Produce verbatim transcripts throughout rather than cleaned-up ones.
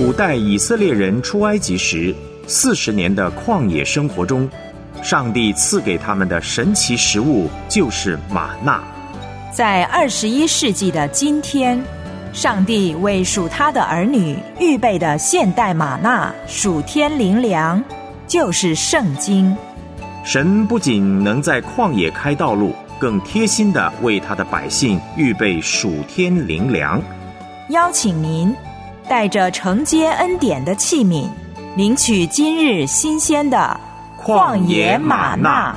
古代以色列人出埃及时四十年的旷野生活中，上帝赐给他们的神奇食物就是玛纳。 在二十一世纪的今天，上帝为属他的儿女预备的现代玛纳属天灵粮，就是圣经。 神不仅能在旷野开道路，更贴心地为他的百姓预备属天灵粮。 邀请您带着承接恩典的器皿，领取今日新鲜的旷野玛纳。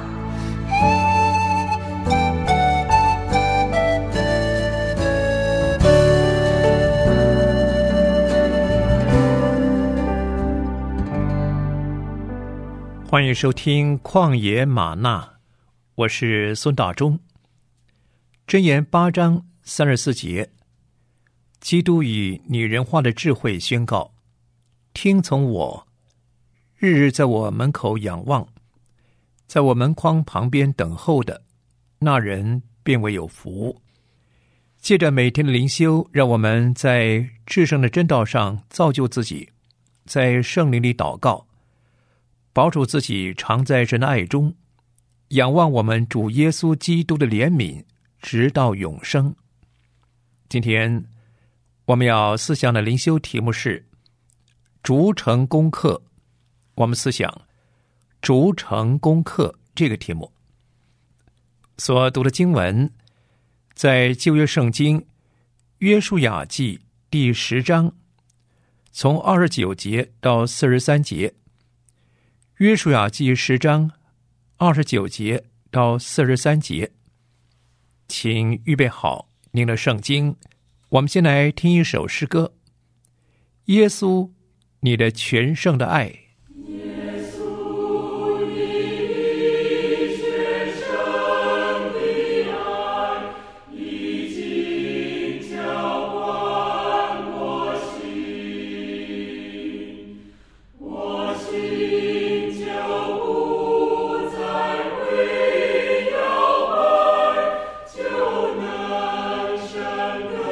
欢迎收听旷野玛纳，我是孙大中。箴言八章三十四节，基督以拟人化的智慧宣告：听从我，日日在我门口仰望，在我门框旁边等候的，那人便为有福。借着每天的灵修，让我们在至圣的真道上造就自己，在圣灵里祷告，保守自己常在神的爱中，仰望我们主耶稣基督的怜悯，直到永生。今天我们要思想的灵修题目是逐成功课。我们思想逐成功课这个题目。所读的经文在旧约圣经约书亚记第十章，从二十九节到四十三节。约书亚记十章二十九节到四十三节，请预备好您的圣经。我们先来听一首诗歌：耶稣，你的全胜的爱。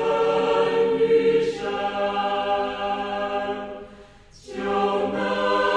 就能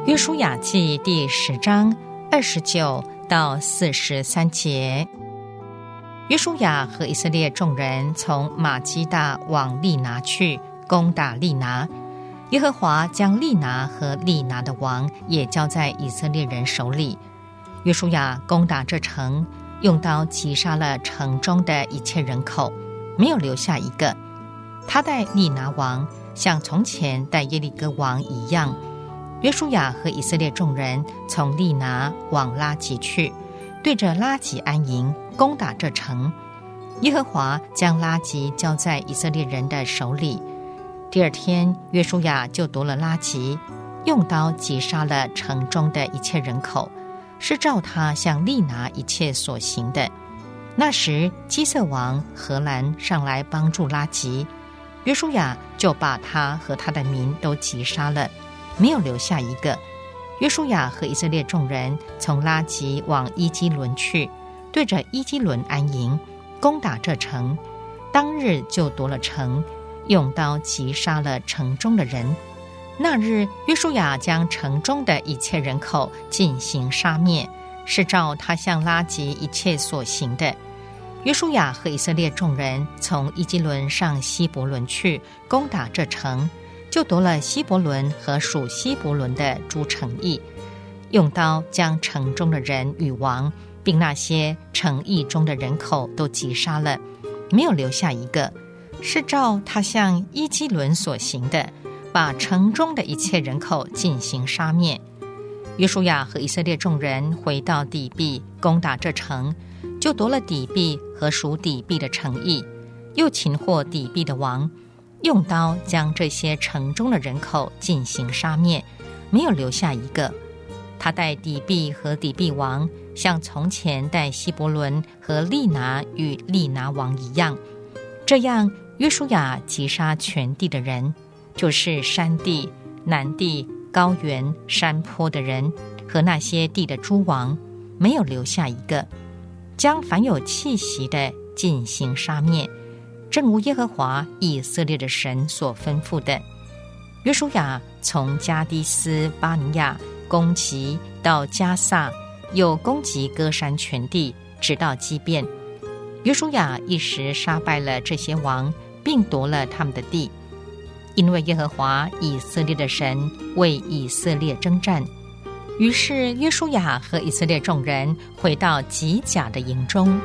约书亚记第十章二十九到四十三节。约书亚和以色列众人从马基大往利拿去，攻打利拿。耶和华将利拿和利拿的王也交在以色列人手里。约书亚攻打这城，用刀击杀了城中的一切人口，没有留下一个。他待利拿王像从前待耶利哥王一样。约书亚和以色列众人从利拿往拉吉去，对着拉吉安营，攻打这城。耶和华将拉吉交在以色列人的手里。第二天，约书亚就夺了拉吉，用刀击杀了城中的一切人口，是照他向利拿一切所行的。那时基色王荷兰上来帮助拉吉，约书亚就把他和他的民都击杀了，没有留下一个。约书亚和以色列众人从拉吉往伊基伦去，对着伊基伦安营，攻打这城。当日就夺了城，用刀击杀了城中的人。那日约书亚将城中的一切人口进行杀灭，是照他向拉吉一切所行的。约书亚和以色列众人从伊基伦上希伯伦去，攻打这城，就夺了希伯伦和属希伯伦的诸城邑，用刀将城中的人与王，并那些城邑中的人口都击杀了，没有留下一个，是照他向伊基伦所行的，把城中的一切人口进行杀灭。约书亚和以色列众人回到底壁，攻打这城，就夺了底壁和属底壁的城邑，又擒获底壁的王，用刀将这些城中的人口进行杀灭，没有留下一个。他待底壁和底壁王，像从前待希伯伦和利拿与利拿王一样。这样约书亚击杀全地的人，就是山地、南地、高原、山坡的人和那些地的诸王，没有留下一个，将凡有气息的进行杀灭，正如耶和华以色列的神所吩咐的。约书亚从加低斯巴尼亚攻击到加萨，又攻击歌珊全地，直到基遍。约书亚一时杀败了这些王，并夺了他们的地，因为耶和华以色列的神为以色列征战。于是约书亚和以色列众人回到吉甲的营中。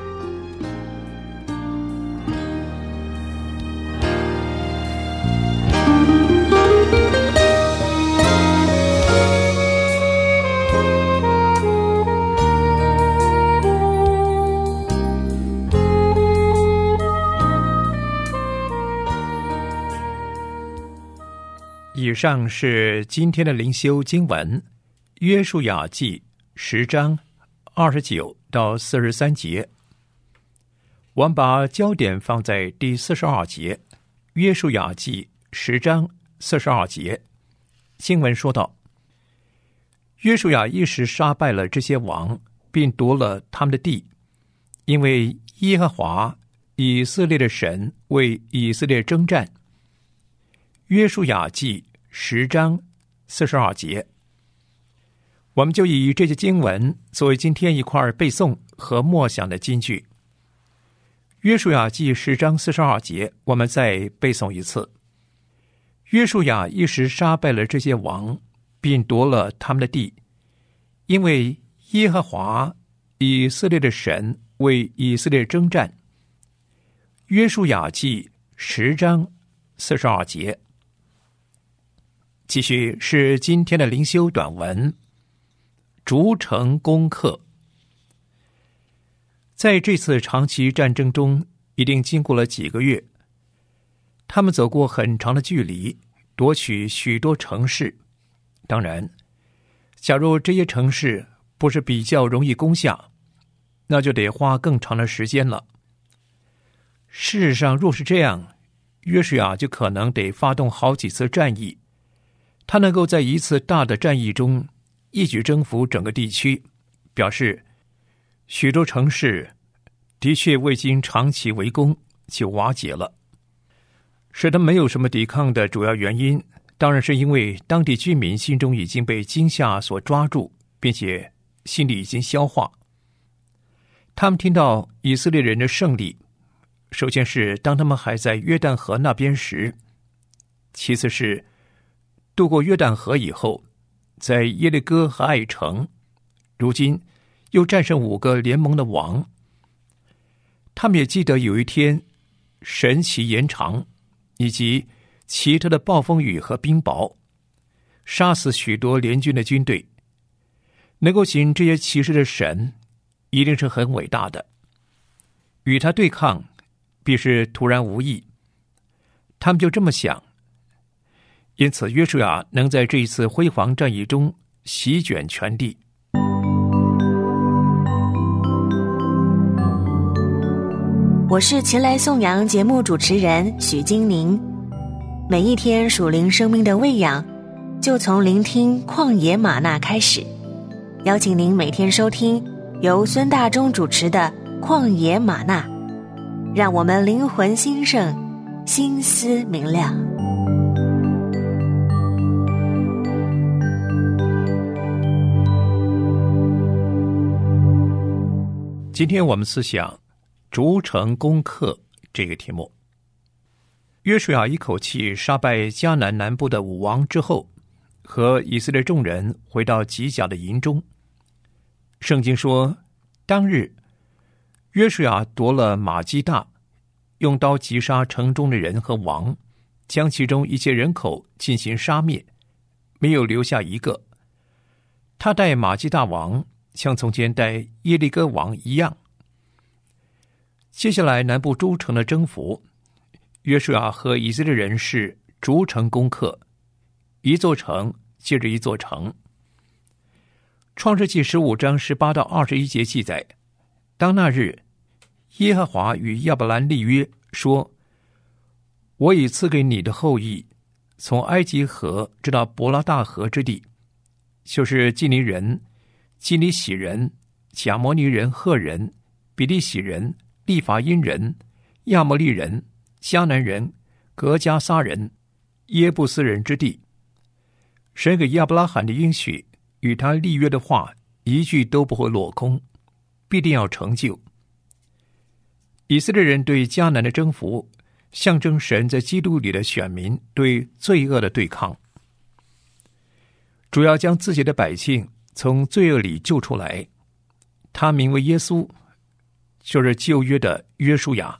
以上是今天的灵修经文，约书亚记十章二十九到四十三节。我们把焦点放在第四十二节，约书亚记十章四十二节。经文说道：约书亚一时杀败了这些王，并夺了他们的地，因为耶和华以色列的神为以色列征战。约书亚记十章四十二节，我们就以这些经文作为今天一块背诵和默想的金句。约书亚记十章四十二节，我们再背诵一次。约书亚一时杀败了这些王，并夺了他们的地，因为耶和华以色列的神为以色列征战。约书亚记十章四十二节。继续是今天的灵修短文，逐城攻克。在这次长期战争中，一定经过了几个月，他们走过很长的距离，夺取许多城市。当然，假如这些城市不是比较容易攻下，那就得花更长的时间了。事实上，若是这样，约书亚就可能得发动好几次战役。他能够在一次大的战役中一举征服整个地区，表示许多城市的确未经长期围攻就瓦解了。使他没有什么抵抗的主要原因， 当然是因为当地居民心中已经被惊吓所抓住，并且心里已经消化。他们听到以色列人的胜利，首先是当他们还在约旦河那边时，其次是渡过约旦河以后，在耶利哥和爱城，如今又战胜五个联盟的王。他们也记得有一天神奇延长，以及奇特的暴风雨和冰雹，杀死许多联军的军队。能够行这些奇事的神一定是很伟大的，与他对抗必是突然无益。他们就这么想，因此约书亚能在这一次辉煌战役中席卷全地。 我是前来颂扬节目主持人许金宁。每一天属灵生命的喂养，就从聆听旷野吗哪开始。邀请您每天收听由孙大中主持的旷野吗哪，让我们灵魂兴盛，心思明亮。 今天我们思想逐城攻克这个题目。约书亚一口气杀败迦南南部的武王之后，和以色列众人回到吉甲的营中。圣经说，当日约书亚夺了马基大，用刀击杀城中的人和王，将其中一切人口进行杀灭，没有留下一个。他待马基大王像从前待耶利哥王一样。接下来南部诸城的征服，约书亚和以色列人是逐城攻克，一座城接着一座城。创世纪十五章十八到二十一节记载，当那日，耶和华与亚伯兰立约，说：我已赐给你的后裔，从埃及河直到伯拉大河之地，就是基尼人、基尼喜人、贾摩尼人、赫人、比利洗人、利法因人、亚摩利人、迦南人、革迦撒人、耶布斯人之地。神给亚伯拉罕的应许与他立约的话，一句都不会落空，必定要成就。以色列人对迦南的征服，象征神在基督里的选民对罪恶的对抗，主要将自己的百姓从罪恶里救出来。他名为耶稣，就是旧约的约书亚。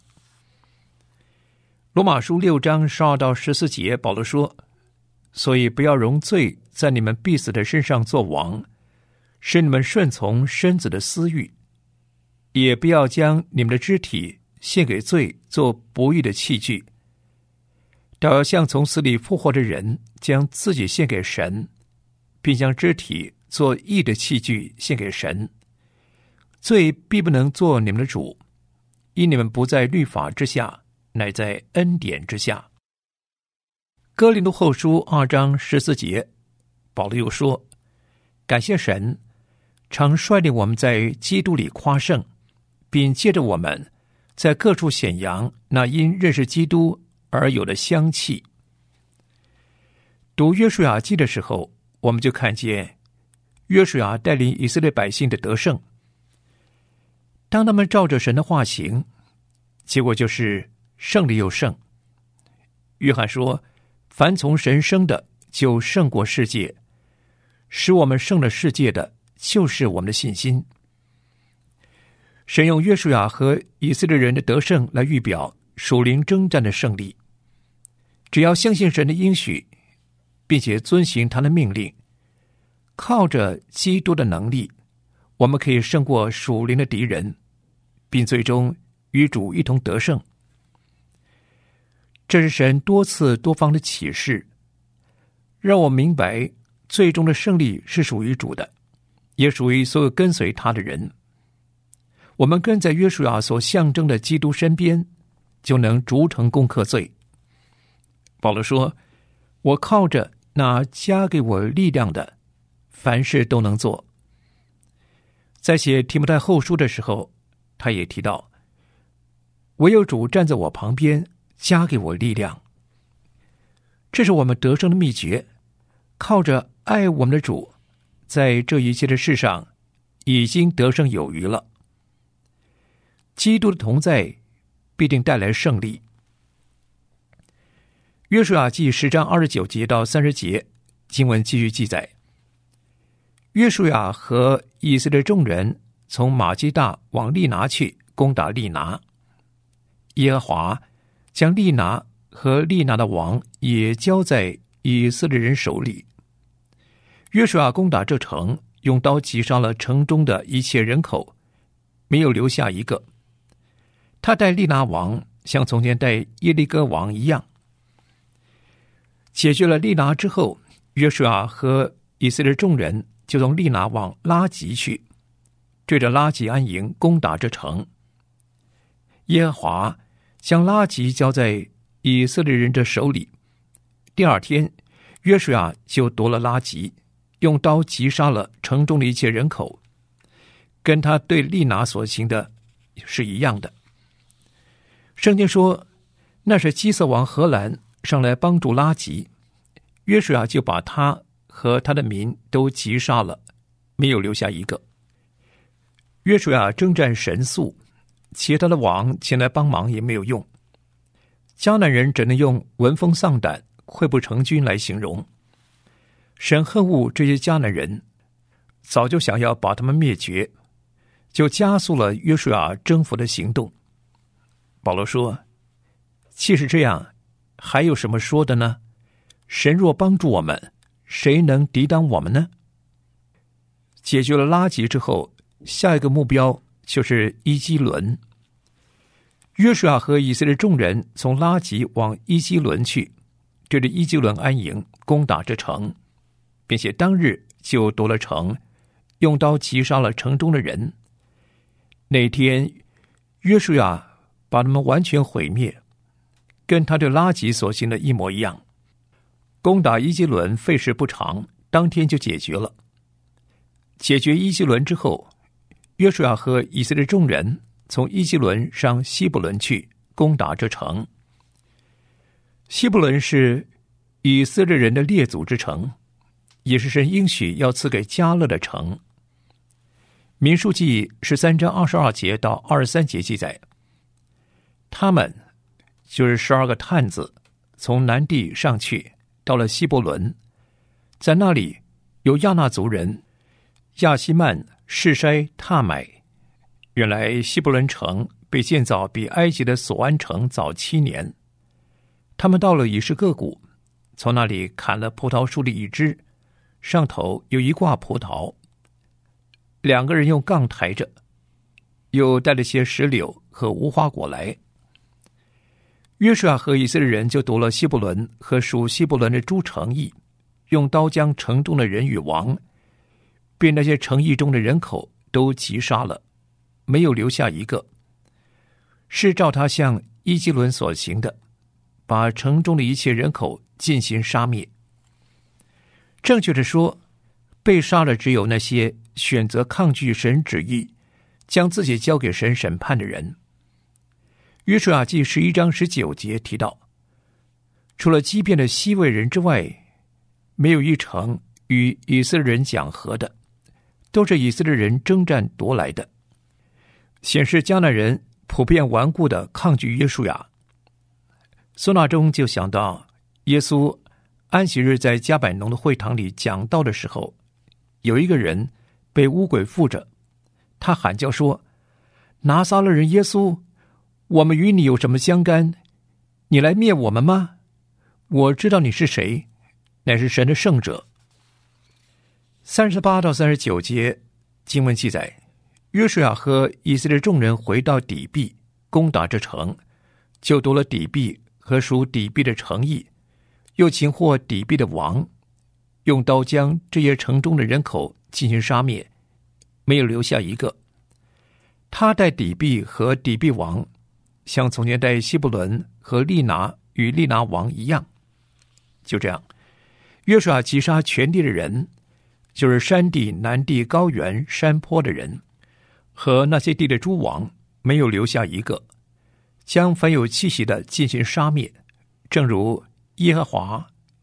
罗马书六章十二到十四节，保罗说：所以不要容罪在你们必死的身上作王，使你们顺从身子的私欲，也不要将你们的肢体献给罪做不义的器具，倒要像从死里复活的人，将自己献给神，并将肢体做义的器具献给神。罪必不能做你们的主，因你们不在律法之下，乃在恩典之下。哥林多后书二章十四节，保罗又说：感谢神，常率领我们在基督里夸胜，并借着我们在各处显扬那因认识基督而有的香气。读约书亚记的时候，我们就看见约书亚带领以色列百姓的得胜。当他们照着神的话行，结果就是胜利又胜。约翰说，凡从神生的就胜过世界，使我们胜了世界的就是我们的信心。神用约书亚和以色列人的得胜来预表属灵征战的胜利。只要相信神的应许，并且遵行他的命令，靠着基督的能力，我们可以胜过属灵的敌人，并最终与主一同得胜。这是神多次多方的启示，让我明白最终的胜利是属于主的，也属于所有跟随他的人。我们跟在约书亚所象征的基督身边，就能逐城攻克罪。保罗说，我靠着那加给我力量的，凡事都能做。在写提摩太后书的时候，他也提到，唯有主站在我旁边，加给我力量。 这是我们得胜的秘诀，靠着爱我们的主，在这一切的事上已经得胜有余了。基督的同在必定带来胜利。约书亚记十章二十九节到三十节，经文继续记载，约书亚和以色列众人从马基大往利拿去，攻打利拿。耶和华将利拿和利拿的王也交在以色列人手里。约书亚攻打这城，用刀击杀了城中的一切人口，没有留下一个。他带利拿王像从前带耶利哥王一样。解决了利拿之后，约书亚和以色列众人就从利拿往拉吉去，对着拉吉安营，攻打这城。耶和华将拉吉交在以色列人的手里。第二天，约书亚就夺了拉吉，用刀击杀了城中的一切人口，跟他对利拿所行的是一样的。圣经说，那是基色王荷兰上来帮助拉吉，约书亚就把他和他的民都击杀了，没有留下一个。约书亚征战神速，其他的王前来帮忙也没有用。迦南人只能用闻风丧胆、溃不成军来形容。神恨恶这些迦南人，早就想要把他们灭绝，就加速了约书亚征服的行动。保罗说，既是这样，还有什么说的呢？神若帮助我们，谁能抵挡我们呢？解决了拉吉之后，下一个目标就是伊基伦。约书亚和以色列众人从拉吉往伊基伦去，对着伊基伦安营，攻打这城，并且当日就夺了城，用刀击杀了城中的人。那天约书亚把他们完全毁灭，跟他对拉吉所行的一模一样。攻打伊基伦费时不长，当天就解决了。解决伊基伦之后，约书亚和以色列众人从伊基伦上西布伦去，攻打这城。西布伦是以色列人的列祖之城，也是神应许要赐给迦勒的城。民数记十三章二十二节到二十三节记载，他们就是十二个探子，从南地上去，到了西伯伦，在那里有亚纳族人亚希曼、示筛、踏买。原来西伯伦城被建造比埃及的索安城早七年。他们到了以实各谷，从那里砍了葡萄树的一枝，上头有一挂葡萄，两个人用杠抬着，又带了些石榴和无花果来。约书亚和以色列人就夺了西布伦和属西布伦的诸城邑，用刀将城中的人与王，并那些城邑中的人口都击杀了，没有留下一个。是照他向伊基伦所行的，把城中的一切人口进行杀灭。正确的说，被杀的只有那些选择抗拒神旨意，将自己交给神审判的人。约书亚记十一章十九节提到，除了基遍的西魏人之外，没有一城与以色列人讲和的，都是以色列人征战夺来的，显示迦南人普遍顽固的抗拒约书亚。孙大中就想到耶稣安息日在加百农的会堂里讲道的时候，有一个人被污鬼附着，他喊叫说，拿撒勒人耶稣，我们与你有什么相干？你来灭我们吗？我知道你是谁，乃是神的圣者。三十八到三十九节经文记载，约书亚和以色列众人回到底壁，攻打这城，就夺了底壁和属底壁的城邑，又擒获底壁的王，用刀将这些城中的人口进行杀灭，没有留下一个。他带底壁和底壁王，像从前带西布伦和利拿与利拿王一样。就这样，约书亚击杀全地的人，就是山地、南地、高原、山坡的人，和那些地的诸王，没有留下一个，将凡有气息的进行杀灭，正如耶和华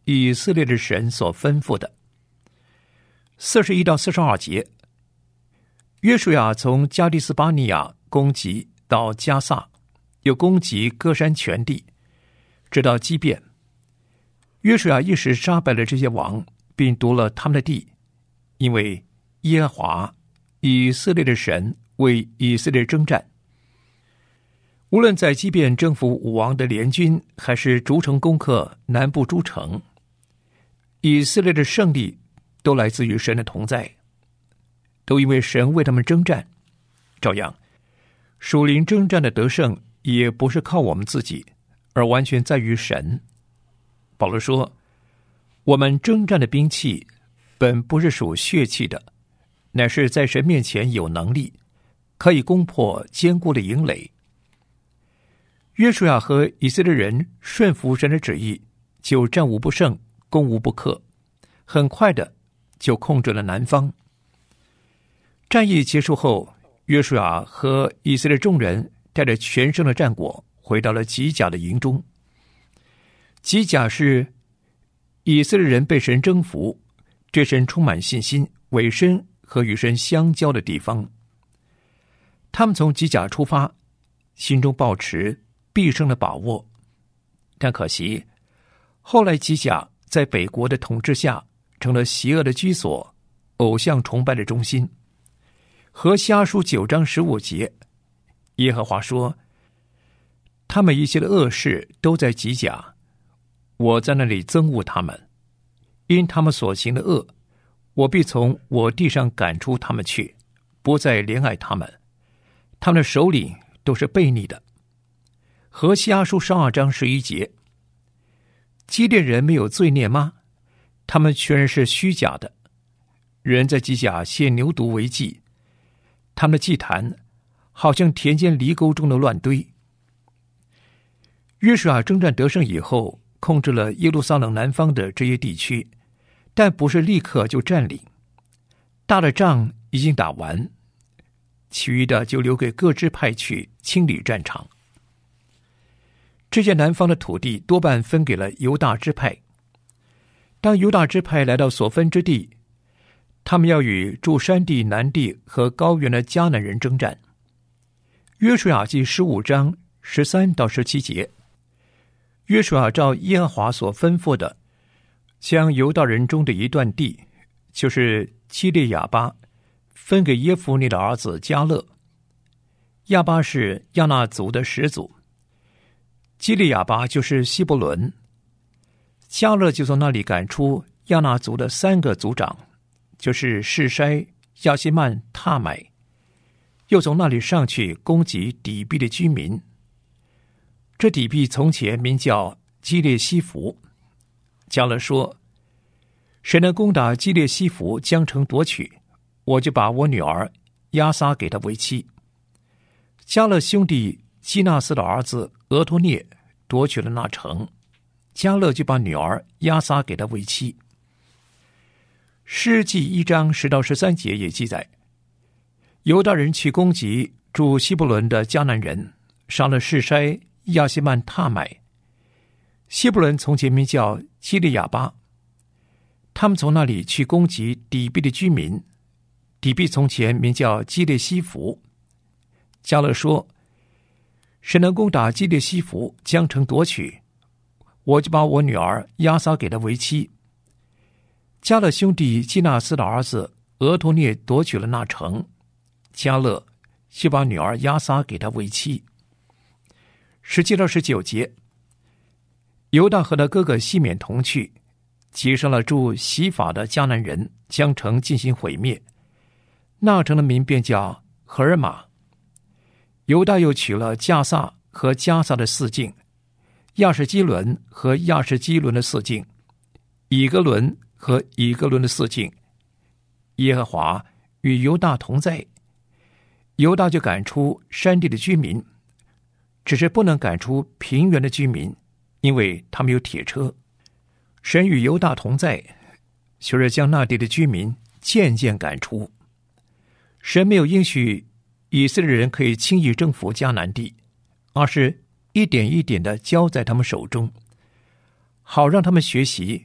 以色列的神所吩咐的。四十一到四十二节，约书亚从加利斯巴尼亚攻击到加萨，又攻击歌山全地，直到基遍。约书亚一时杀败了这些王，并夺了他们的地，因为耶和华以色列的神为以色列征战。无论在基遍征服武王的联军，还是逐城攻克南部诸城，以色列的胜利都来自于神的同在，都因为神为他们征战。照样，属灵征战的得胜也不是靠我们自己，而完全在于神。保罗说，我们征战的兵器本不是属血气的，乃是在神面前有能力，可以攻破坚固的营垒。约书亚和以色列人顺服神的旨意，就战无不胜，攻无不克，很快的就控制了南方。战役结束后，约书亚和以色列众人带着全胜的战果回到了吉甲的营中。吉甲是以色列人被神征服，对神充满信心、委身和与神相交的地方。他们从吉甲出发，心中抱持必胜的把握，但可惜后来吉甲在北国的统治下成了邪恶的居所，偶像崇拜的中心。何西阿书九章十五节，耶和华说，他们一切的恶事都在吉甲，我在那里憎恶他们，因他们所行的恶，我必从我地上赶出他们去，不再怜爱他们，他们的首领都是悖逆的。何西阿书十二章十一节，基列人没有罪孽吗？他们全然是虚假的，人在吉甲献牛犊为祭，他们的祭坛好像田间犁沟中的乱堆。约书亚征战得胜以后，控制了耶路撒冷南方的这些地区，但不是立刻就占领。大的仗已经打完，其余的就留给各支派去清理战场。这些南方的土地多半分给了犹大支派。当犹大支派来到所分之地，他们要与住山地、南地和高原的迦南人征战。约书亚记十五章十三到十七节，约书亚照耶和华所吩咐的，将犹大人中的一段地，就是基列亚巴，分给耶孚尼的儿子迦勒。亚巴是亚衲族的始祖，基列亚巴就是希伯伦。迦勒就从那里赶出亚衲族的三个族长，就是示筛、亚希曼、塔买，又从那里上去攻击底壁的居民。这底壁从前名叫基列西弗。迦勒说，谁能攻打基列西弗，将城夺取，我就把我女儿押撒给他为妻。迦勒兄弟基纳斯的儿子俄托涅夺取了那城，迦勒就把女儿押撒给他为妻。诗记一章十到十三节也记载，犹大人去攻击住希伯伦的迦南人，杀了示筛、亚希曼、塔买。希伯伦从前名叫基利亚巴，他们从那里去攻击底壁的居民，底壁从前名叫基列西弗。迦勒说，谁能攻打基列西弗，将城夺取，我就把我女儿押撒给他为妻。迦勒兄弟基纳斯的儿子俄托涅夺取了那城，迦勒就把女儿押撒给他为妻。十七到十九节，犹大和他哥哥西缅同去，击杀了住西法的迦南人，将城进行毁灭。那城的名便叫荷尔玛。犹大又取了加萨和加萨的四境，亚什基伦和亚什基伦的四境，以格伦和以格伦的四境。耶和华与犹大同在，犹大就赶出山地的居民，只是不能赶出平原的居民，因为他们有铁车。神与犹大同在，就是将那地的居民渐渐赶出。神没有应许以色列人可以轻易征服迦南地，而是一点一点地交在他们手中，好让他们学习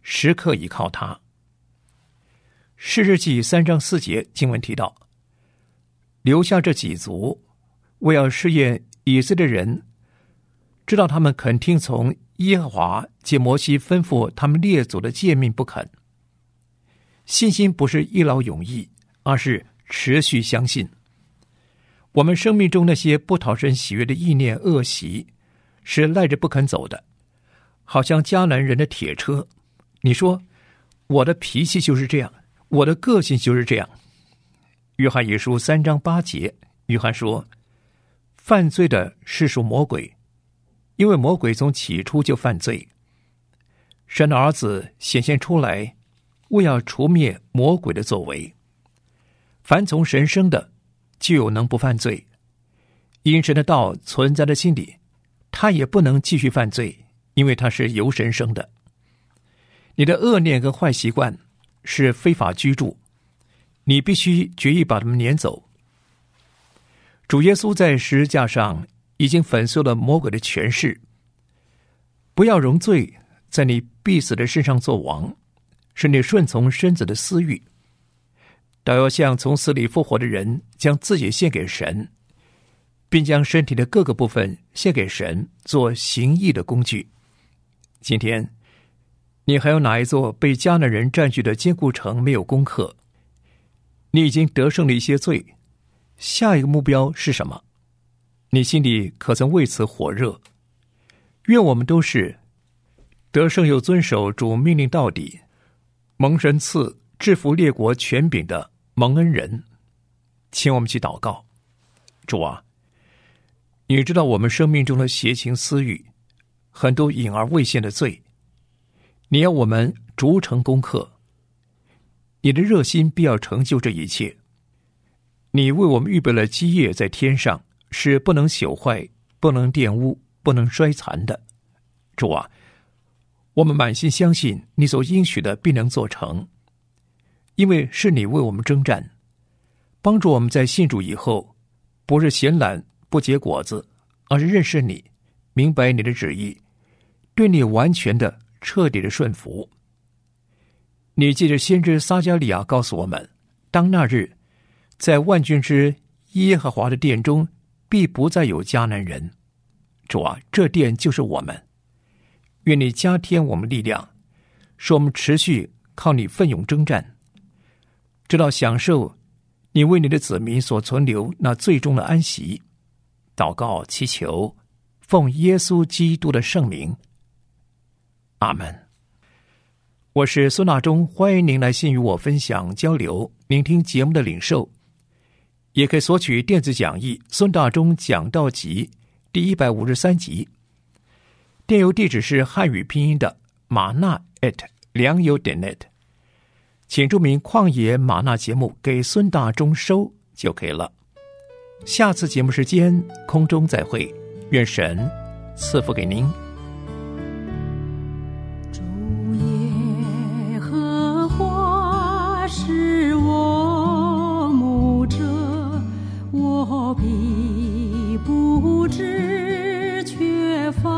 时刻倚靠他。士师记三章四节经文提到，留下这几族，为要试验以色列人，知道他们肯听从耶和华借摩西吩咐他们列祖的诫命不肯。信心不是一劳永逸，而是持续相信。我们生命中那些不讨神喜悦的意念恶习，是赖着不肯走的，好像迦南人的铁车。你说我的脾气就是这样，我的个性就是这样。约翰一书三章八节，约翰说，犯罪的是属魔鬼，因为魔鬼从起初就犯罪。神的儿子显现出来，为要除灭魔鬼的作为。凡从神生的，就有能不犯罪。因神的道存在的心里，他也不能继续犯罪，因为他是由神生的。你的恶念跟坏习惯是非法居住，你必须决意把他们撵走。主耶稣在十字架上已经粉碎了魔鬼的权势。不要容罪在你必死的身上做王，是你顺从身子的私欲，倒要像从死里复活的人，将自己献给神，并将身体的各个部分献给神，做行义的工具。今天你还有哪一座被迦南人占据的坚固城没有攻克？你已经得胜了一些罪，下一个目标是什么？你心里可曾为此火热？愿我们都是得胜又遵守主命令到底，蒙神赐制服列国权柄的蒙恩人。请我们去祷告。主啊，你知道我们生命中的邪情私欲，很多隐而未现的罪，你要我们逐成攻克。你的热心必要成就这一切。你为我们预备了基业在天上，是不能朽坏，不能玷污，不能衰残的。主啊，我们满心相信你所应许的必能做成，因为是你为我们征战，帮助我们在信主以后，不是闲懒不结果子，而是认识你，明白你的旨意，对你完全的彻底的顺服。你借着先知撒迦利亚告诉我们，当那日，在万军之耶和华的殿中，必不再有迦南人。主啊，这殿就是我们。愿你加添我们力量，使我们持续靠你奋勇征战，直到享受你为你的子民所存留那最终的安息。祷告祈求，奉耶稣基督的圣名，阿们。我是孙大中，欢迎您来信与我分享交流，聆听节目的领受，也可以索取电子讲义《孙大中讲道集》第一百五十三集。电邮地址是汉语拼音的马纳 at 良友点 net， 请注明旷野马纳节目给孙大中收就可以了。下次节目时间空中再会，愿神赐福给您。 主耶和华是我牧者，我必不致缺乏。